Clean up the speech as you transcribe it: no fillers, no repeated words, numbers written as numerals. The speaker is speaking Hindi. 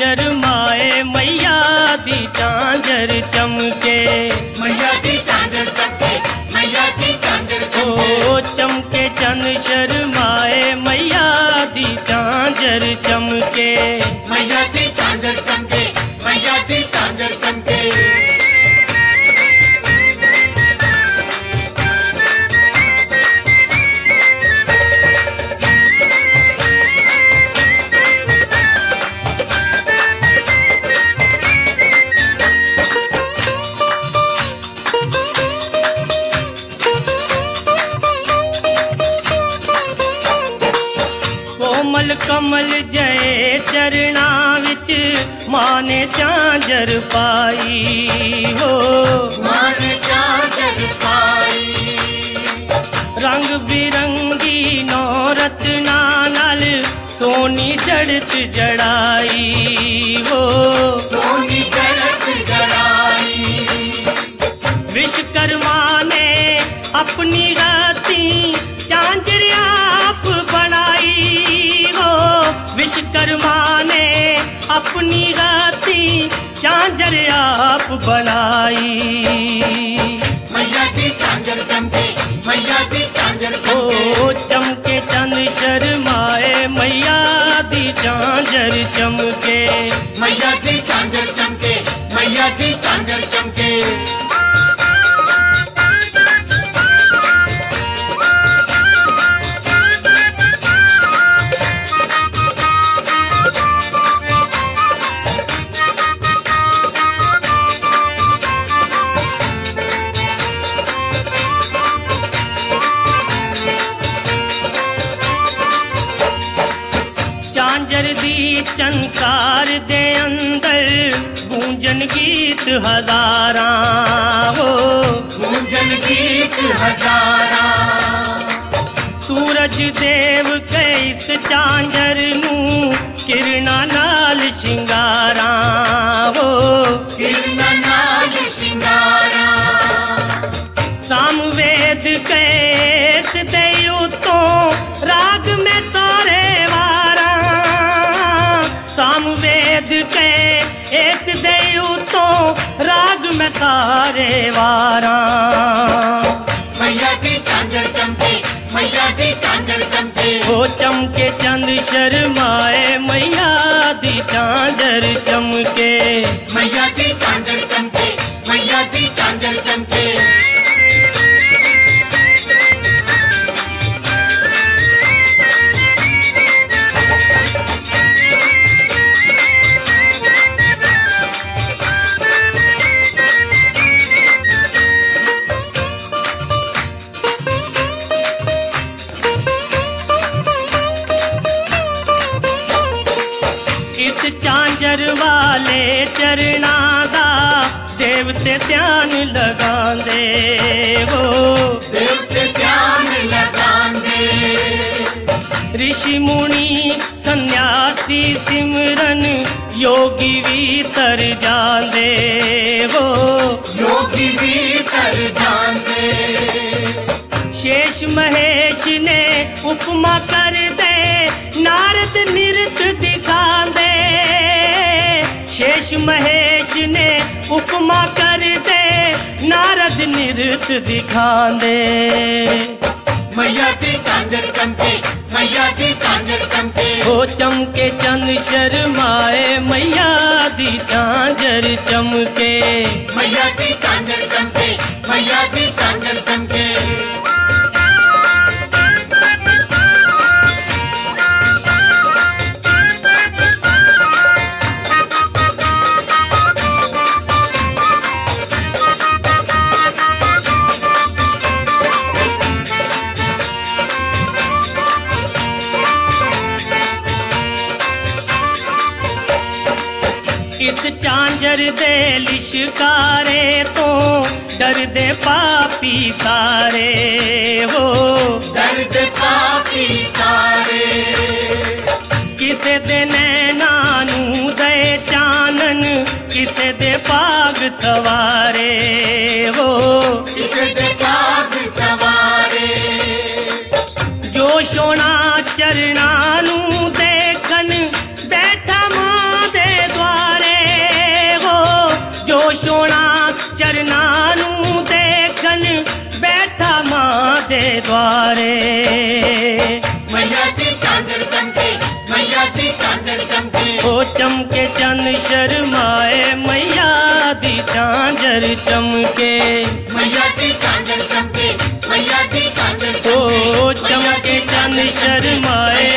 शर्माए मैया दी झांझर चमके, मैया दी झांझर चमके, मैया दी झांझर चमके। ओ चमके चंद शर्माए मैया दी झांझर चमके, मैया दी झांझर चमके, मैया दी झांझर चमके। कोमल कमल जय चरणा विच मां ने झांझर पाई हो, मां ने झांझर पाई। रंग बिरंगी नौ रत्ना नाल सोनी जड़त जड़ाई हो, सोनी जड़त जड़ाई। विश्वकर्मा ने अपनी राती झांझर आप बनाई हो, विश्वकर्मा ने अपनी राती झांझर आप बनाई। मैया दी झांझर चमके, मैया दी झांझर चमके। ओ चमके चंद शर्माए मैया दी झांझर चमके, मैया दी झांझर चमके, मैया दी झांझर चमके। झांझर दी चनकार दे अंदर गूंजन गीत हजारां हो, गूंजन गीत हजारा। सूरज देव के इस झांझर नू किरणा नाल शिंगारां हो, किरणा नाल शिंगारा। सामवेद के इस दे उतों राग में सारे सामवेद के इस दे उतों राग में सारे वारा। मैया दी झांझर चमके, मैया दी झांझर चमके। ओ चमके चंद शर्माए मैया दी झांझर चमके, मैया दी झांझर चमके, मैया दी झांझर चमके। इस झांझर वाले चरणा दा देवते ध्यान लगांदे हो, देवते ध्यान लगांदे। ऋषि मुनि सन्यासी सिमरन योगी भी तर जांदे हो, योगी भी कर जांदे। शेष महेश ने उपमा कर दे नारद नृत दिखांदे, शेष महेश ने उपमा कर दे नारद नृत दिखांदे। मैया दी झांझर चमके, मैया दी झांझर चमके। ओ चमके चंद शर्माए मैया दी झांझर चमके, मैया दी झांझर चमके, मैया दी झांझर चमके। इस झांझर दे लिशकारे तो डरदे पापी सारे हो, दर्द पापी सारे। किसे दे नैना नू दे चानन, किसे दे पाग सवारे हो, किसे दे पाग सवारे। जो सोना चरणा नू देखन बैठा मां दे द्वारे। मैया दी झांझर चमके, मैया दी झांझर चमके। ओ चमके चंद शर्माए, मैया दी झांझर चमके। मैया दी झांझर चमके, मैया दी झांझर चमके। ओ चमके चंद शर्माए,